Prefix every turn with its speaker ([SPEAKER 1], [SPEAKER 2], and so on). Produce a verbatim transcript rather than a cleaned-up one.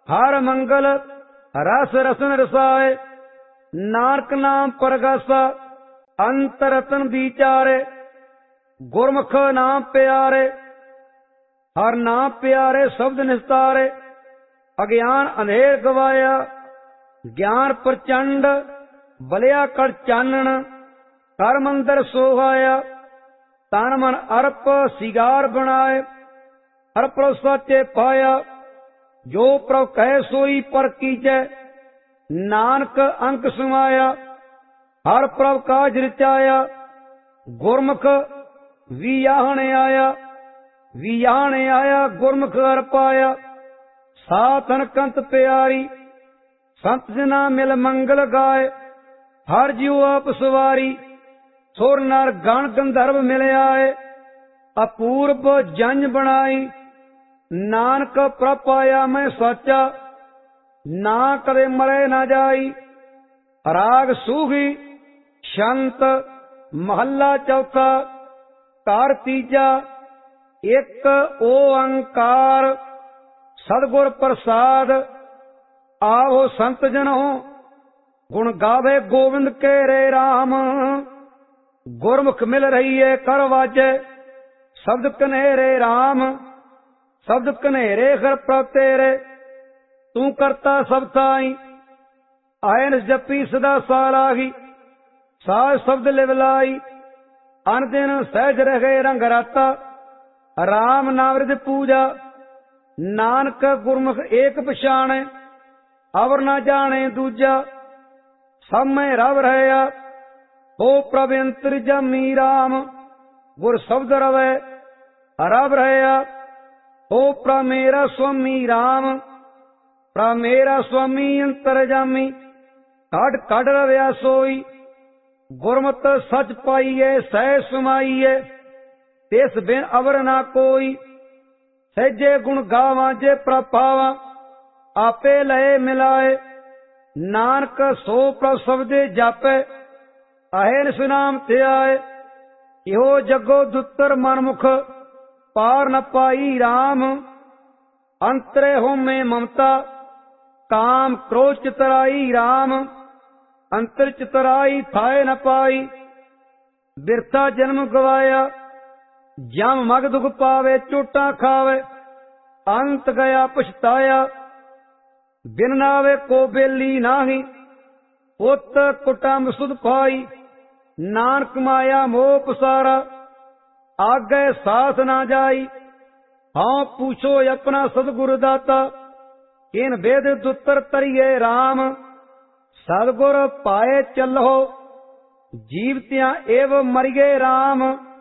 [SPEAKER 1] हर मंगल रस रसन रसाए। नानक नाम परगासा अंत रतन विचारे। गुरमुख नाम प्यारे हर नाम प्यारे शब्द निस्तारे। अज्ञान अंधेर गवाया ज्ञान प्रचंड बलिया कर चानन। कर मंदिर सोहाया तन मन अर्प सिगार बनाए। हर प्रभ सच्चे पाया जो प्रभ कहे सोई पर कीजै। नानक अंक समाया हर प्रभ काज रचाया। गुरमुख वियाहने आया वियाहने आया गुरमुख हर पाया। साधन कंत प्यारी संत जना मिल मंगल गाय। हर जीव आप सवारी सुर नर गण गंधर्व मिल आए। अपूर्व जंज बनाई नानक प्रभ पाया मैं साचा। ना कदे मरे ना जाई। राग सूही शंत महला चौथा। कार तीजा एक ओंकार सदगुर प्रसाद। आओ संत जनो गुण गावे गोविंद के रे राम। गुरमुख मिल रही है कर वाजे शब्द कन्हेरे राम। शब्द कन्हेरे कर प्रभ तेरे तू करता सब ताई। आयन जपी सदा सालाही साज शब्द लिवलाई। अन दिन सहज रहे रंग राता राम नामृत पूजा। नानक गुरमुख एक पछाणे अवर न जाने दूजा। सब में रव रहया हो प्रभ अंतर जमी राम। गुर शब्द रवे रव रहया हो प्रभ मेरा स्वामी राम। प्रभ मेरा स्वामी अंतर जामी कड़ कड़ रव्या सोई। गुरमत सच पाईए सह समाईए तिस बिन अवर ना कोई। सहजे गुण गावा जे प्रभ पावा आपे लए मिलाए। नानक सो प्रभ शब्दे जापे अहेन सुनाम ते आए। इहो जगो दुत्तर मनमुख पार न पाई राम। अंतरे होमे ममता काम क्रोध चितराई राम। अंतर चितराई थाए न पाई। बिरथा जन्म गवाया जम मग दुख पावे चोटा खावे। अंत गया पछताया बिन नावे को बेली नाही। पुत कुटुंब सुध पाई नानक माया मोह पसारा। आगे साथ ना जाई हाँ पूछो अपना सदगुरु दाता। इन वेद दुत्तर तरिए राम। सदगुर पाए चलो जीवतियां एव मरिए राम।